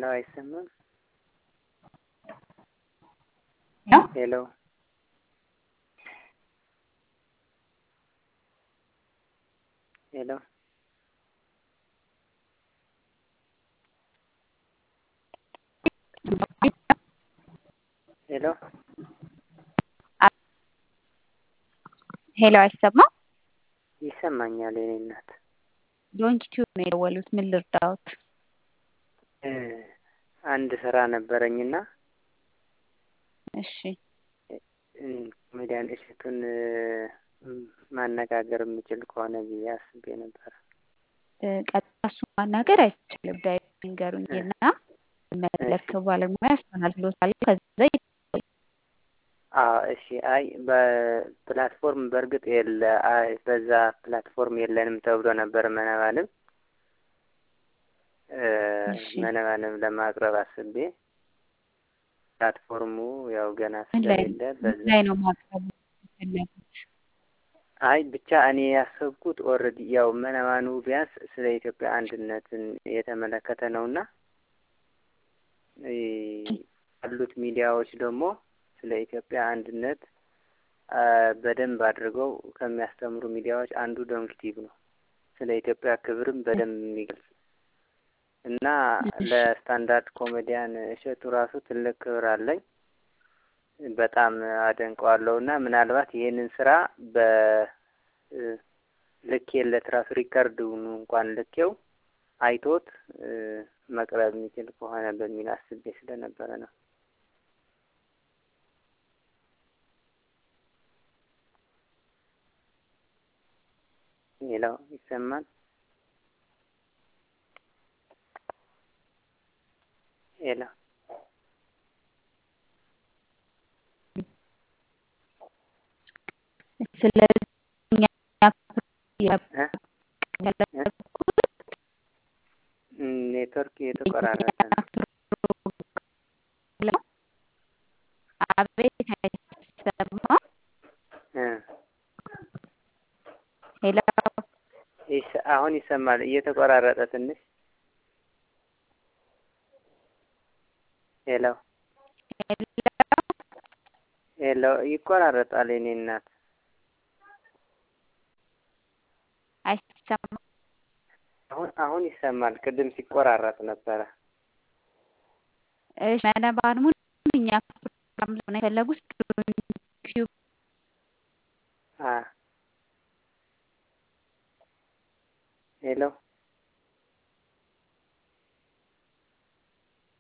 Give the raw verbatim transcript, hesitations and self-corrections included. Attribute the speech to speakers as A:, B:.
A: አይሰማም?
B: ነው
A: ሄሎ ሄሎ ሄሎ
B: ሄሎ አይሰማም?
A: ይሰማኛል የኔ እናት።
B: ዶንኪቲዩብ ነው የደወሉት። ምን ልርዳዎት?
A: እ አንድ ስራ ነበረኝና
B: እሺ
A: እ ኮሜዲያን እሸቱን እ ማነጋገር የምችል ከሆነ ብዬ አስቤ ነበር።
B: እ ቀጥታ እሱን ማናገር አይቻልም። ጉዳይ
A: እ
B: ንገሩኝና
A: እሺ
B: መለከው ባለሙያ ያስተናግዶታል። ከዛ
A: አዎ እሺ። አይ በፕላትፎርም በእርግጥ የለ አይ በዛ ፕላትፎርም የለንም ተብሎ ነበር መነባንም እ
B: እሺ
A: መነባንም ለማቅረብ አስቤ ፕላትፎርሙ ያው ገና
B: ምን ላይ
A: ስለሌለ
B: ምን
A: በዛ
B: ላይ ነው ማቅረብ የፈለጉት?
A: አይ ብቻ እኔ ያሰብኩት ኦልሬዲ ያው መነባኑ ቢያንስ ስለ ኢትዮጵያ አንድነትን የተመለከተ ነውና እ ያሉት ሚዲያዎች ደግሞ ስለ ኢትዮጵያ አንድነት አ በደንብ አድርገው ከሚያስተምሩ ሚዲያዎች አንዱ ዶንኪቲዩብ ነው። ስለ ኢትዮጵያ ክብርም በደንብ የሚገልጽ እና
B: እሺ
A: ለስታንዳርድ ኮሜዲያን እሸቱ ራሱ ትልቅ ክብር አለኝ። በጣም አደንቀዋለሁና ምናልባት ይሄንን ስራ በ እ ልኬለት ራሱ ሪከርዱን እንኳን ልኬው አይቶት እ መቅረብ የሚችል ከሆነ በሚል አስቤ ስለነበረ ነው። ሄሎ ይሰማል? ሄሎ
B: ስለዚህ እኛ
A: እ እ እ ኔትወርክ እየተቆራረጠ ነው።
B: አቤት አይሰማም?
A: እ
B: ሄሎ
A: ይስ አሁን ይሰማል። እየተቆራረጠ ትንሽ ሄሎ
B: ሄሎ
A: ሄሎ ይቆራረጣል የኔ እናት።
B: አይሰማም?
A: አሁን አሁን ይሰማል። ቅድም ሲቆራረጥ ነበረ።
B: እሺ መነባንሙን እኛ ፕሮግራም ላይ ነው የፈለጉት? ዶንኪቲዩብ
A: አ ሄሎ